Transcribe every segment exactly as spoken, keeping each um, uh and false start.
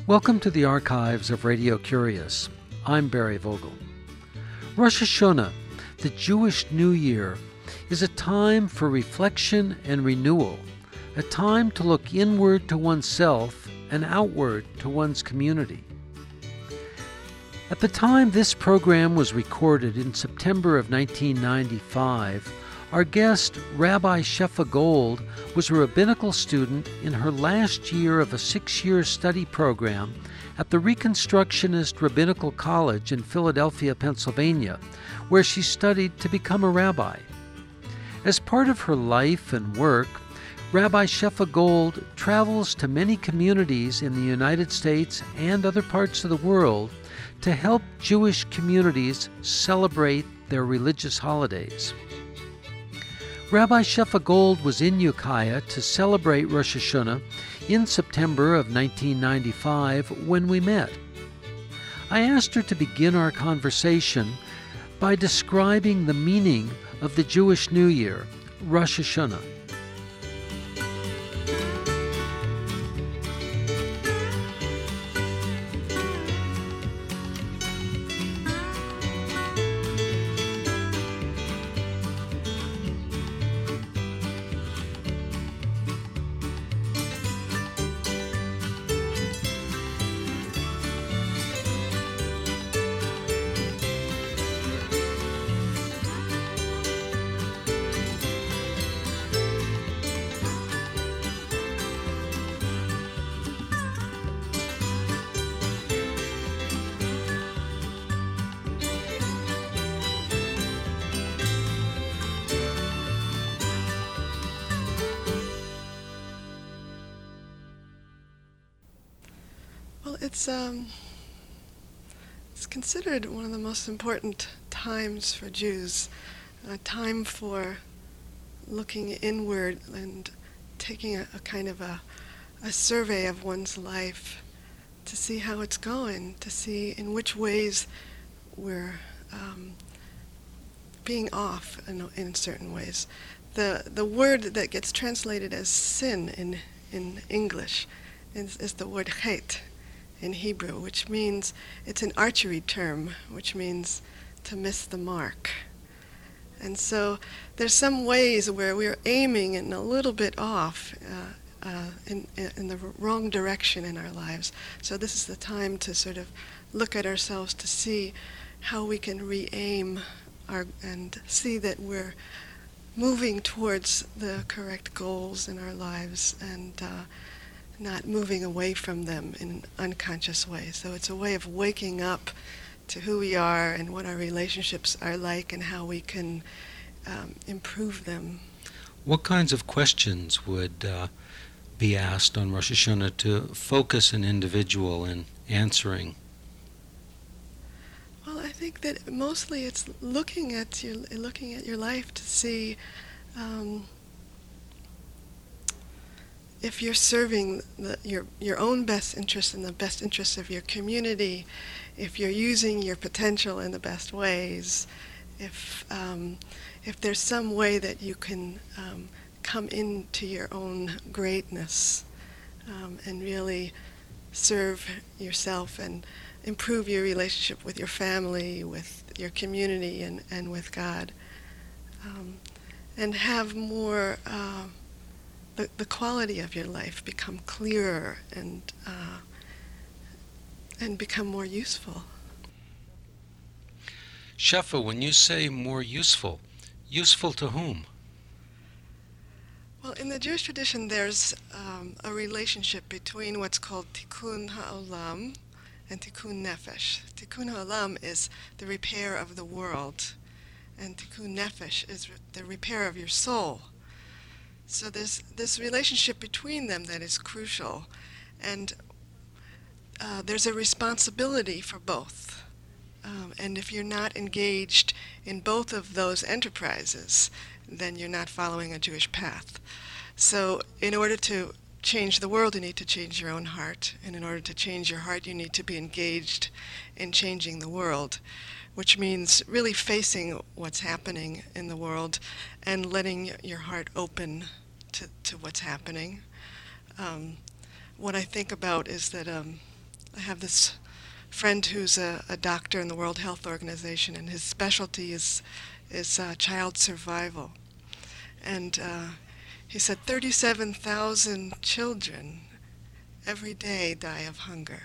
Welcome to the archives of Radio Curious. I'm Barry Vogel. Rosh Hashanah, the Jewish New Year, is a time for reflection and renewal, a time to look inward to oneself and outward to one's community. At the time this program was recorded in September of nineteen ninety-five, our guest, Rabbi Shefa Gold, was a rabbinical student in her last year of a six-year study program at the Reconstructionist Rabbinical College in Philadelphia, Pennsylvania, where she studied to become a rabbi. As part of her life and work, Rabbi Shefa Gold travels to many communities in the United States and other parts of the world to help Jewish communities celebrate their religious holidays. Rabbi Shefa Gold was in Ukiah to celebrate Rosh Hashanah in September of nineteen ninety-five when we met. I asked her to begin our conversation by describing the meaning of the Jewish New Year, Rosh Hashanah. Well, it's um, it's considered one of the most important times for Jews, a time for looking inward and taking a, a kind of a, a survey of one's life to see how it's going, to see in which ways we're um, being off in, in certain ways. The the word that gets translated as sin in in English is, is the word chet in Hebrew, which means, it's an archery term, which means to miss the mark. And so there's some ways where we're aiming and a little bit off uh, uh, in, in the wrong direction in our lives. So this is the time to sort of look at ourselves to see how we can re-aim our, and see that we're moving towards the correct goals in our lives and uh, not moving away from them in an unconscious way. So it's a way of waking up to who we are and what our relationships are like and how we can um, improve them. What kinds of questions would uh, be asked on Rosh Hashanah to focus an individual in answering? Well, I think that mostly it's looking at your looking at your life to see um, if you're serving the, your your own best interests and the best interests of your community, if you're using your potential in the best ways, if um, if there's some way that you can um, come into your own greatness um, and really serve yourself and improve your relationship with your family, with your community, and, and with God, um, and have more uh, The, the quality of your life become clearer and uh, and become more useful. Shefa, when you say more useful, useful to whom? Well, in the Jewish tradition, there's um, a relationship between what's called Tikkun Ha'olam and Tikkun Nefesh. Tikkun Ha'olam is the repair of the world, and Tikkun Nefesh is re- the repair of your soul. So there's this relationship between them that is crucial, and uh, there's a responsibility for both. Um, and if you're not engaged in both of those enterprises, then you're not following a Jewish path. So in order to change the world, you need to change your own heart, and in order to change your heart, you need to be engaged in changing the world, which means really facing what's happening in the world and letting your heart open to, to what's happening. Um, what I think about is that um, I have this friend who's a, a doctor in the World Health Organization, and his specialty is is uh, child survival. And uh, he said thirty-seven thousand children every day die of hunger.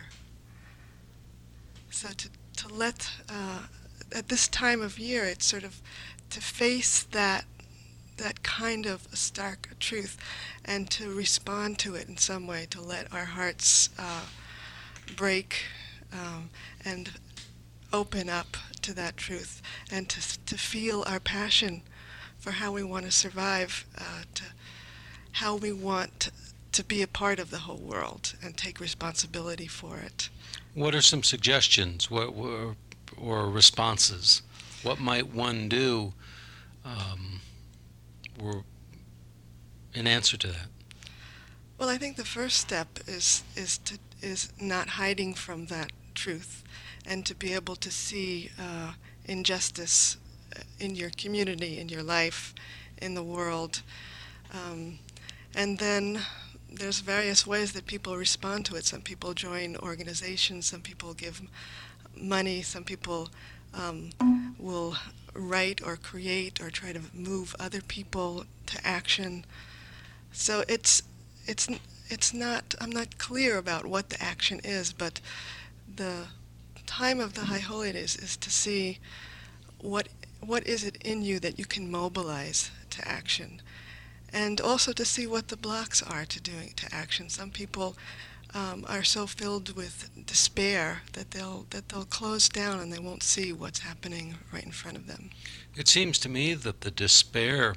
So to, to let, uh, at this time of year, it's sort of to face that that kind of stark truth and to respond to it in some way, to let our hearts uh, break um, and open up to that truth, and to to feel our passion for how we want to survive, uh, to how we want to be a part of the whole world and take responsibility for it. What are some suggestions what, or, or responses? What might one do um, or in answer to that? Well, I think the first step is is to is not hiding from that truth, and to be able to see uh, injustice in your community, in your life, in the world. Um, and then there's various ways that people respond to it. Some people join organizations, some people give money, some people um, will write or create or try to move other people to action. So it's it's it's not, I'm not clear about what the action is, but the time of the High Holy Days is to see what what is it in you that you can mobilize to action, and also to see what the blocks are to doing to action. Some people um, are so filled with despair that they'll that they'll close down and they won't see what's happening right in front of them. It seems to me that the despair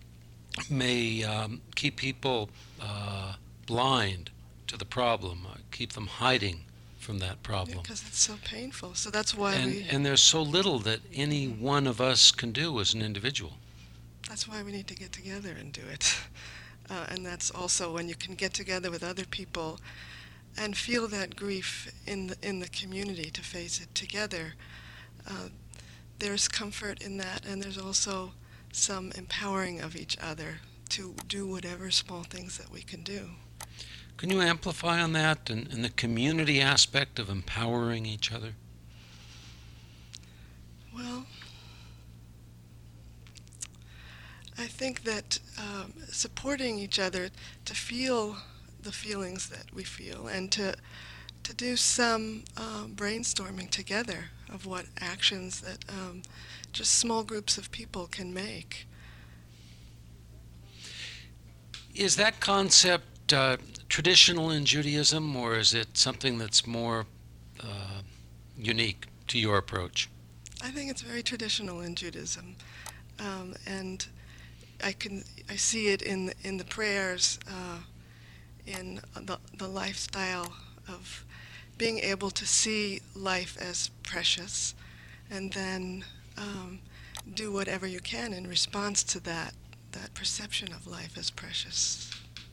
may um, keep people uh, blind to the problem, uh, keep them hiding from that problem. Because it's so painful. So that's why and, we... And there's so little that any one of us can do as an individual. That's why we need to get together and do it. Uh, and that's also when you can get together with other people and feel that grief in the, in the community, to face it together. Uh, there's comfort in that, and there's also some empowering of each other to do whatever small things that we can do. Can you amplify on that and, and the community aspect of empowering each other? Well, I think that um, supporting each other to feel the feelings that we feel, and to to do some uh, brainstorming together of what actions that um, just small groups of people can make. Is that concept uh, traditional in Judaism, or is it something that's more uh, unique to your approach? I think it's very traditional in Judaism, um, and I can I see it in the, in the prayers, uh, in the the lifestyle of being able to see life as precious, and then um, do whatever you can in response to that that perception of life as precious.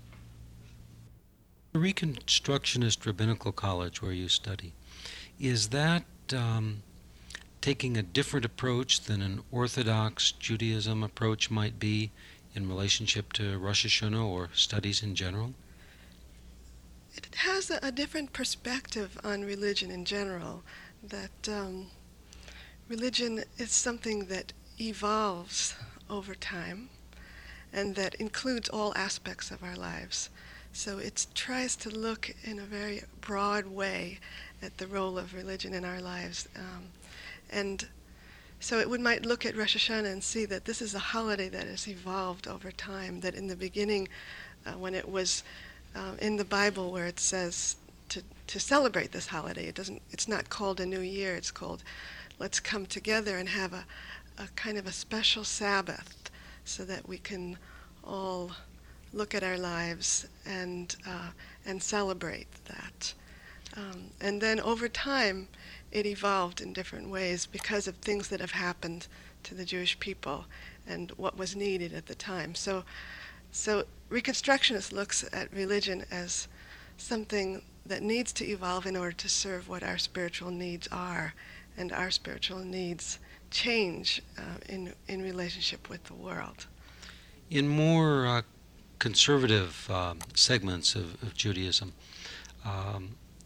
The Reconstructionist Rabbinical College, where you study, is that um, taking a different approach than an Orthodox Judaism approach might be in relationship to Rosh Hashanah or studies in general? It has a, a different perspective on religion in general, that um, religion is something that evolves over time and that includes all aspects of our lives. So it tries to look in a very broad way at the role of religion in our lives. Um, and so it would might look at Rosh Hashanah and see that this is a holiday that has evolved over time, that in the beginning, uh, when it was uh, in the Bible where it says to, to celebrate this holiday, it doesn't, it's not called a new year, it's called let's come together and have a, a kind of a special Sabbath so that we can all look at our lives and uh, and celebrate that. Um, and then over time, it evolved in different ways because of things that have happened to the Jewish people and what was needed at the time. So, so Reconstructionist looks at religion as something that needs to evolve in order to serve what our spiritual needs are, and our spiritual needs change uh, in in relationship with the world. In more uh, conservative um, segments of, of Judaism, um,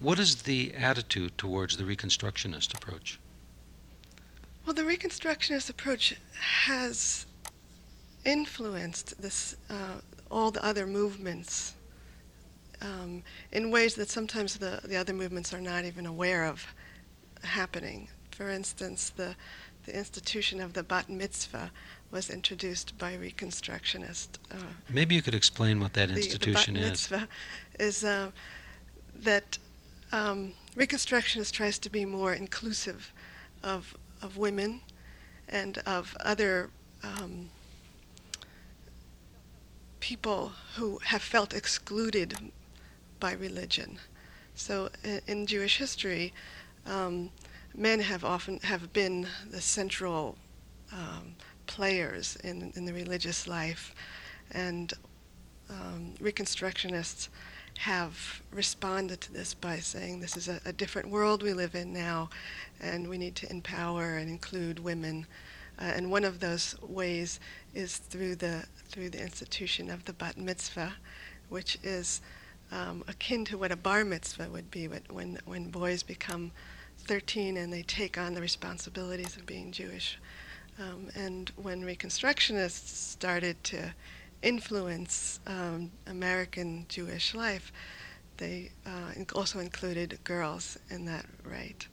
What is the attitude towards the Reconstructionist approach? Well, the Reconstructionist approach has influenced this, uh, all the other movements um, in ways that sometimes the, the other movements are not even aware of happening. For instance, the, the institution of the bat mitzvah was introduced by Reconstructionists. Uh, Maybe you could explain what that the, institution the bat is. mitzvah is uh, that um, Reconstructionist tries to be more inclusive of of women and of other um, people who have felt excluded by religion. So in, in Jewish history, um, men have often have been the central um, players in, in the religious life, and um, Reconstructionists have responded to this by saying this is a, a different world we live in now, and we need to empower and include women. Uh, and one of those ways is through the through the institution of the bat mitzvah, which is um, akin to what a bar mitzvah would be, when when boys become thirteen and they take on the responsibilities of being Jewish. Um, and when Reconstructionists started to influence um, American Jewish life, they uh, also included girls in that rite.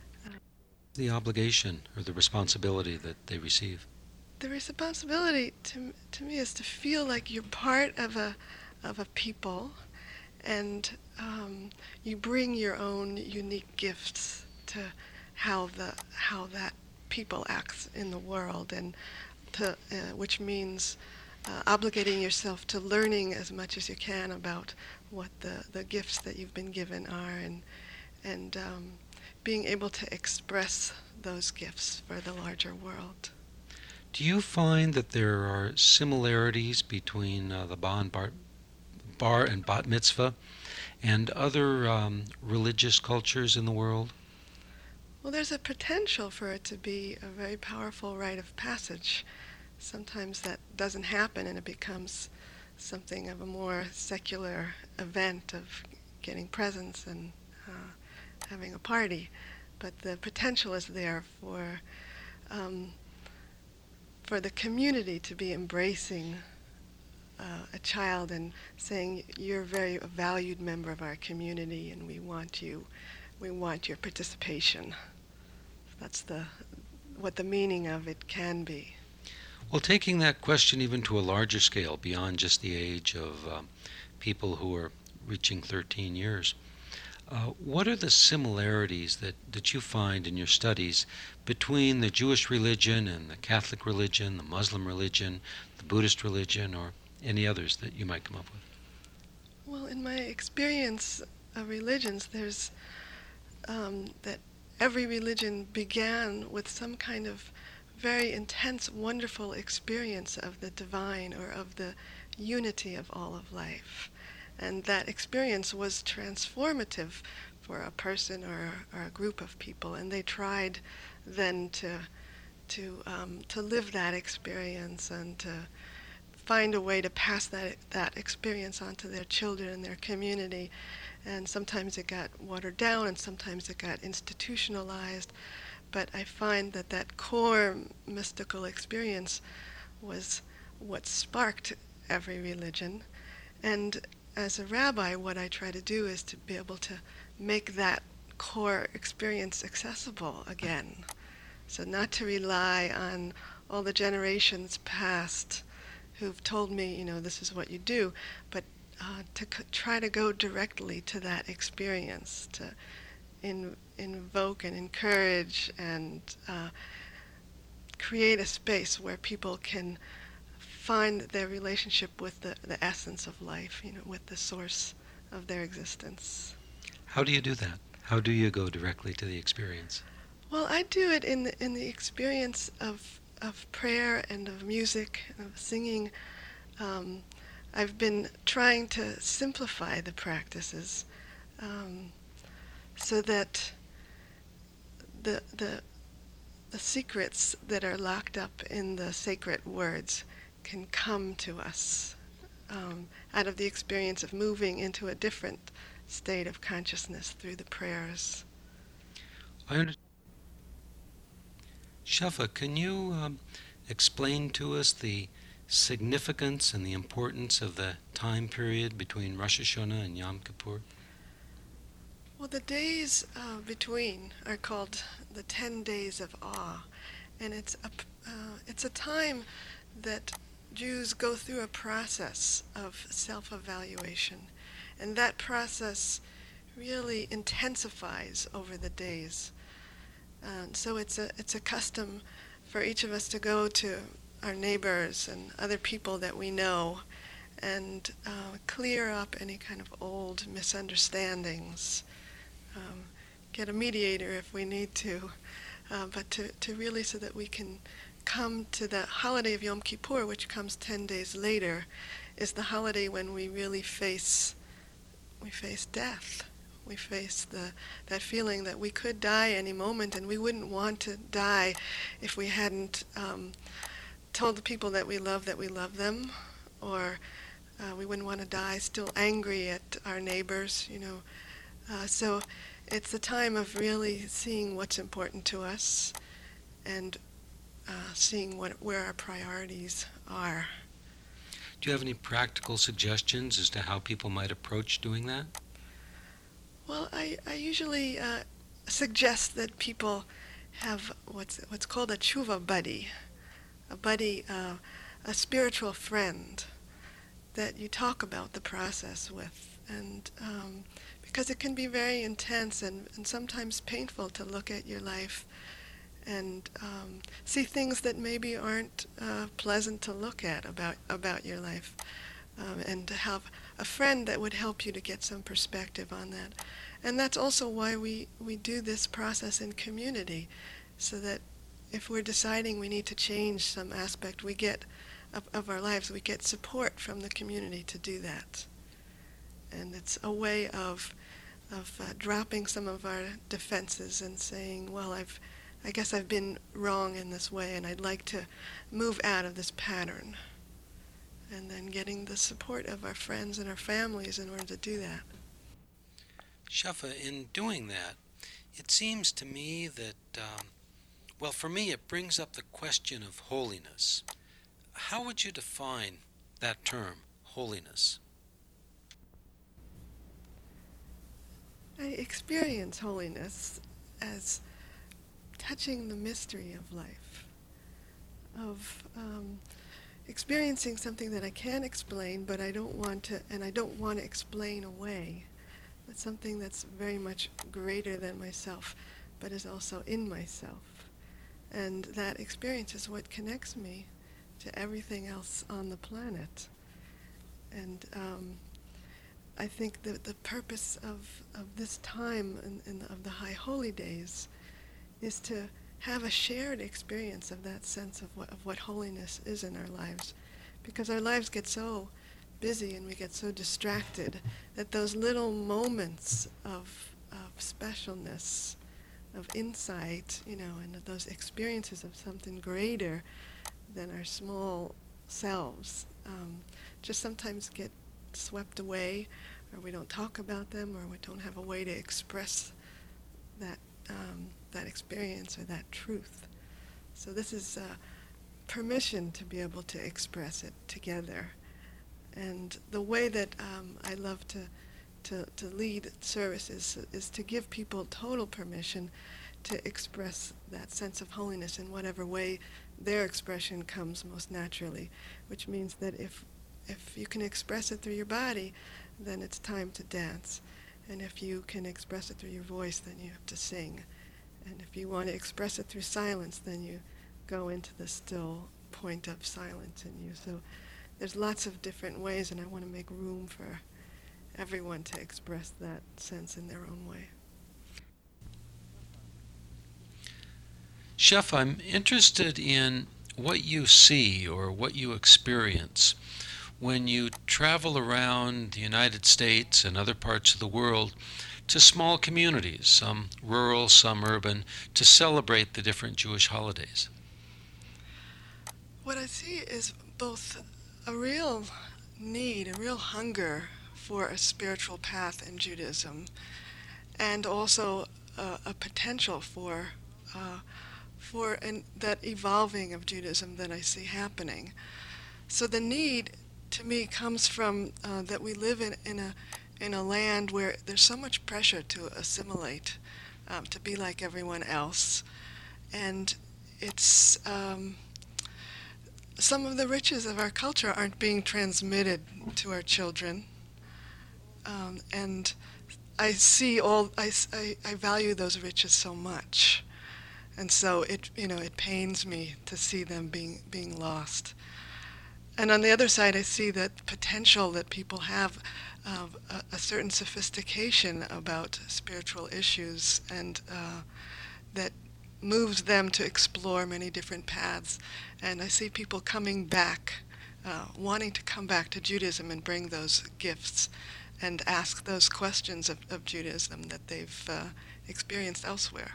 The obligation or the responsibility that they receive? The responsibility to to me is to feel like you're part of a of a people, and um, you bring your own unique gifts to how the how that people acts in the world, and to uh, which means uh, obligating yourself to learning as much as you can about what the, the gifts that you've been given are, and and um, being able to express those gifts for the larger world. Do you find that there are similarities between uh, the bar and, bar, bar and bat mitzvah and other um, religious cultures in the world? Well, there's a potential for it to be a very powerful rite of passage. Sometimes that doesn't happen, and it becomes something of a more secular event of getting presents and uh, having a party. But the potential is there for um, for the community to be embracing uh, a child and saying, you're a very valued member of our community, and we want you, we want your participation. That's the what the meaning of it can be. Well, taking that question even to a larger scale, beyond just the age of um, people who are reaching thirteen years, uh, what are the similarities that, that you find in your studies between the Jewish religion and the Catholic religion, the Muslim religion, the Buddhist religion, or any others that you might come up with? Well, in my experience of religions, there's um, that every religion began with some kind of very intense, wonderful experience of the divine or of the unity of all of life. And that experience was transformative for a person or, or a group of people, and they tried then to to um, to live that experience and to find a way to pass that that experience on to their children and their community. And sometimes it got watered down, and sometimes it got institutionalized. But I find that that core mystical experience was what sparked every religion. And as a rabbi, what I try to do is to be able to make that core experience accessible again. So not to rely on all the generations past who've told me, you know, this is what you do, but uh, to c- try to go directly to that experience, to in, invoke and encourage and uh, create a space where people can find their relationship with the, the essence of life, you know, with the source of their existence. How do you do that? How do you go directly to the experience? Well, I do it in the, in the experience of of prayer and of music, of singing. Um, I've been trying to simplify the practices um, so that the the the secrets that are locked up in the sacred words can come to us um, out of the experience of moving into a different state of consciousness through the prayers. I understand. Shefa, can you um, explain to us the significance and the importance of the time period between Rosh Hashanah and Yom Kippur? Well, the days uh, between are called the ten days of awe, and it's a, uh, it's a time that Jews go through a process of self-evaluation, and that process really intensifies over the days. And so it's a it's a custom for each of us to go to our neighbors and other people that we know and uh, clear up any kind of old misunderstandings, um, get a mediator if we need to, uh, but to, to really so that we can come to the holiday of Yom Kippur, which comes ten days later, is the holiday when we really face we face death. We face the that feeling that we could die any moment, and we wouldn't want to die if we hadn't um, told the people that we love that we love them, or uh, we wouldn't want to die still angry at our neighbors, you know. Uh, so it's a time of really seeing what's important to us and uh, seeing what where our priorities are. Do you have any practical suggestions as to how people might approach doing that? Well, I, I usually uh, suggest that people have what's what's called a tshuva buddy, a buddy, uh, a spiritual friend that you talk about the process with, and um, because it can be very intense and, and sometimes painful to look at your life and um, see things that maybe aren't uh, pleasant to look at about about your life. Um, and to have a friend that would help you to get some perspective on that. And that's also why we, we do this process in community, so that if we're deciding we need to change some aspect we get of, of our lives, we get support from the community to do that. And it's a way of of uh, dropping some of our defenses and saying, well, I've I guess I've been wrong in this way, and I'd like to move out of this pattern. And then getting the support of our friends and our families in order to do that. Shefa, in doing that, it seems to me that, um, well, for me, it brings up the question of holiness. How would you define that term, holiness? I experience holiness as touching the mystery of life, of um, experiencing something that I can't explain, but I don't want to, and I don't want to explain away. It's something that's very much greater than myself, but is also in myself. And that experience is what connects me to everything else on the planet. And um, I think that the purpose of, of this time in, in the, of the High Holy Days is to have a shared experience of that sense of what, of what holiness is in our lives. Because our lives get so busy and we get so distracted that those little moments of, of specialness, of insight, you know, and of those experiences of something greater than our small selves, um, just sometimes get swept away, or we don't talk about them, or we don't have a way to express that um, that experience or that truth. So this is uh, permission to be able to express it together. And the way that um, I love to, to, to lead services is to give people total permission to express that sense of holiness in whatever way their expression comes most naturally, which means that if if you can express it through your body, then it's time to dance. And if you can express it through your voice, then you have to sing. And if you want to express it through silence, then you go into the still point of silence in you. So there's lots of different ways, and I want to make room for everyone to express that sense in their own way. Chef, I'm interested in what you see or what you experience when you travel around the United States and other parts of the world to small communities, some rural, some urban, to celebrate the different Jewish holidays. What I see is both a real need, a real hunger for a spiritual path in Judaism, and also uh, a potential for uh, for an, that evolving of Judaism that I see happening. So the need, to me, comes from uh, that we live in, in a in a land where there's so much pressure to assimilate, um, to be like everyone else, and it's um, some of the riches of our culture aren't being transmitted to our children, um, and I see all I, I, I value those riches so much, and so it you know it pains me to see them being being lost. And on the other side, I see that potential that people have of a, a certain sophistication about spiritual issues, and uh, that moves them to explore many different paths. And I see people coming back, uh, wanting to come back to Judaism and bring those gifts and ask those questions of, of Judaism that they've uh, experienced elsewhere.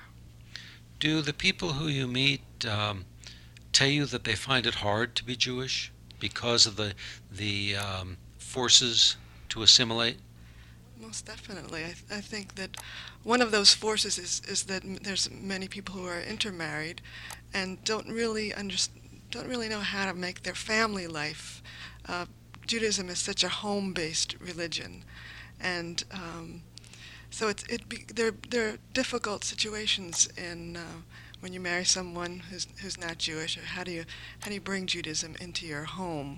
Do the people who you meet um, tell you that they find it hard to be Jewish because of the the um, forces to assimilate? Most definitely. I, th- I think that one of those forces is, is that m- there's many people who are intermarried and don't really underst- don't really know how to make their family life. Uh, Judaism is such a home-based religion, and um, so it's it be, there there are difficult situations in uh, when you marry someone who's who's not Jewish. Or how do you how do you bring Judaism into your home?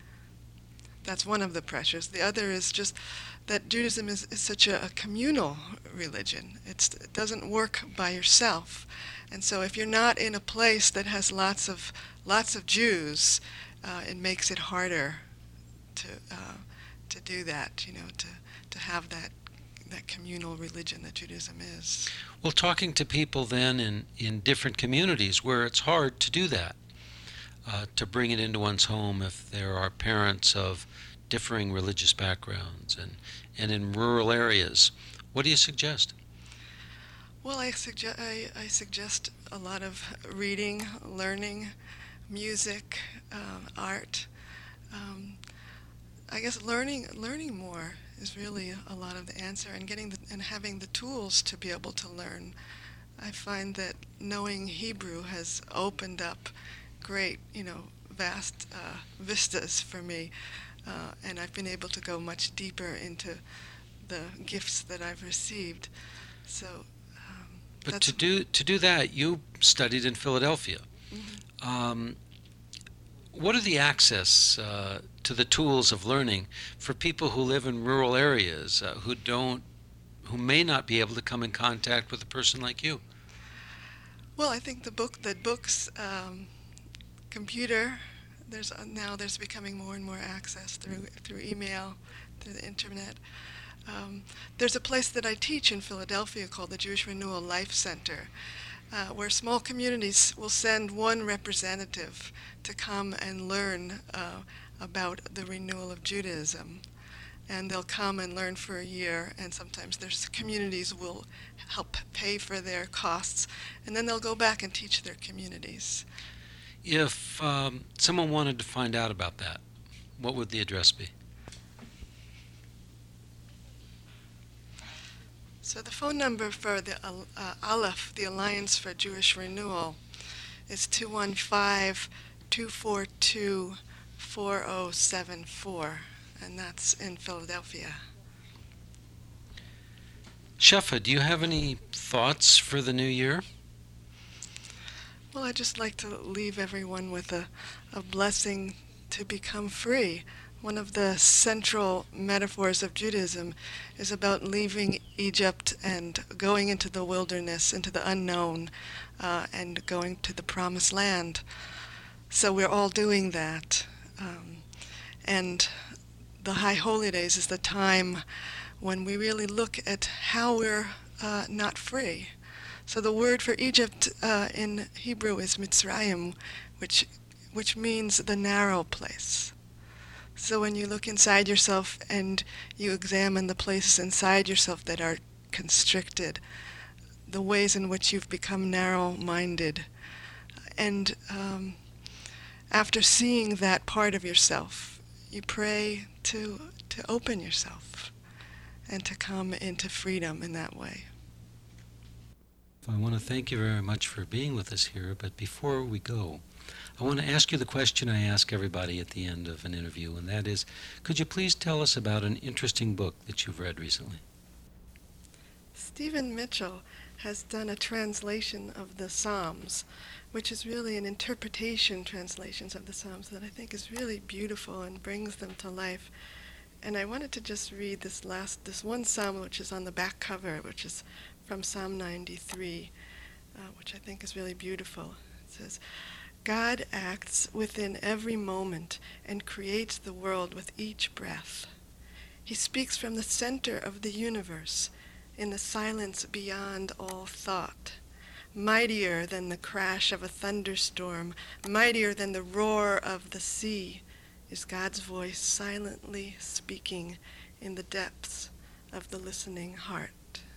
That's one of the pressures. The other is just that Judaism is, is such a, a communal religion. It's, it doesn't work by yourself, and so if you're not in a place that has lots of lots of Jews, uh, it makes it harder to uh, to do that. You know, to to have that that communal religion that Judaism is. Well, talking to people then in, in different communities where it's hard to do that, uh, to bring it into one's home if there are parents of differing religious backgrounds and, and in rural areas, what do you suggest? Well, I, suggest I, I suggest a lot of reading, learning, music, um, art. Um, I guess learning learning more is really a lot of the answer, and getting the, and having the tools to be able to learn. I find that knowing Hebrew has opened up great, you know, vast uh, vistas for me, uh, and I've been able to go much deeper into the gifts that I've received. So, um, But that's to do to do that, you studied in Philadelphia. mhm. Um, what are the access uh, to the tools of learning for people who live in rural areas, uh, who don't, who may not be able to come in contact with a person like you? Well, I think the book, that books, um, computer. There's uh, now there's becoming more and more access through through email, through the internet. Um, there's a place that I teach in Philadelphia called the Jewish Renewal Life Center, uh, where small communities will send one representative to come and learn uh, about the renewal of Judaism. And they'll come and learn for a year, and sometimes there's communities will help pay for their costs, and then they'll go back and teach their communities. If um, someone wanted to find out about that, what would the address be? So the phone number for the uh, Aleph, the Alliance for Jewish Renewal, is two one five, two four two, four zero seven four, and that's in Philadelphia. Shefa, do you have any thoughts for the new year? Well, I'd just like to leave everyone with a, a blessing to become free. One of the central metaphors of Judaism is about leaving Egypt and going into the wilderness, into the unknown, uh, and going to the promised land. So we're all doing that. Um, and the High Holy Days is the time when we really look at how we're uh, not free. So the word for Egypt uh, in Hebrew is Mitzrayim, which which means the narrow place. So when you look inside yourself and you examine the places inside yourself that are constricted, the ways in which you've become narrow-minded, and um, after seeing that part of yourself, you pray to to open yourself and to come into freedom in that way. I want to thank you very much for being with us here, but before we go, I want to ask you the question I ask everybody at the end of an interview, and that is, could you please tell us about an interesting book that you've read recently? Stephen Mitchell has done a translation of the Psalms, which is really an interpretation translations of the Psalms that I think is really beautiful and brings them to life. And I wanted to just read this last, this one Psalm which is on the back cover, which is from Psalm ninety-three, uh, which I think is really beautiful. It says, God acts within every moment and creates the world with each breath. He speaks from the center of the universe in the silence beyond all thought. Mightier than the crash of a thunderstorm, mightier than the roar of the sea, is God's voice silently speaking in the depths of the listening heart.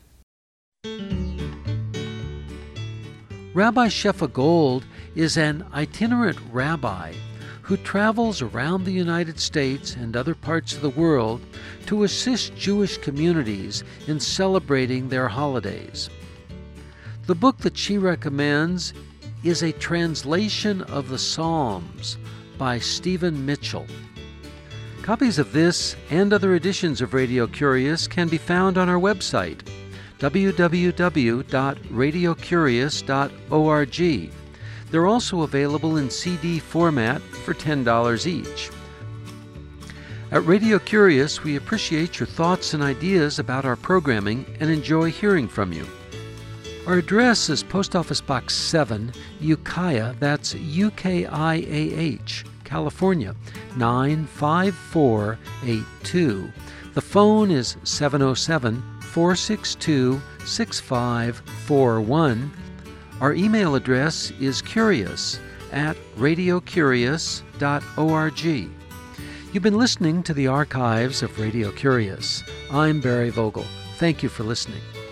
Rabbi Shefa Gold is an itinerant rabbi who travels around the United States and other parts of the world to assist Jewish communities in celebrating their holidays. The book that she recommends is a translation of the Psalms by Stephen Mitchell. Copies of this and other editions of Radio Curious can be found on our website, w w w dot radio curious dot org. They're also available in C D format for ten dollars each. At Radio Curious, we appreciate your thoughts and ideas about our programming and enjoy hearing from you. Our address is Post Office Box seven, Ukiah, that's U K I A H, California, nine five four eight two. The phone is seven oh seven, four six two, six five four one. Our email address is curious at radio curious dot org. You've been listening to the archives of Radio Curious. I'm Barry Vogel. Thank you for listening.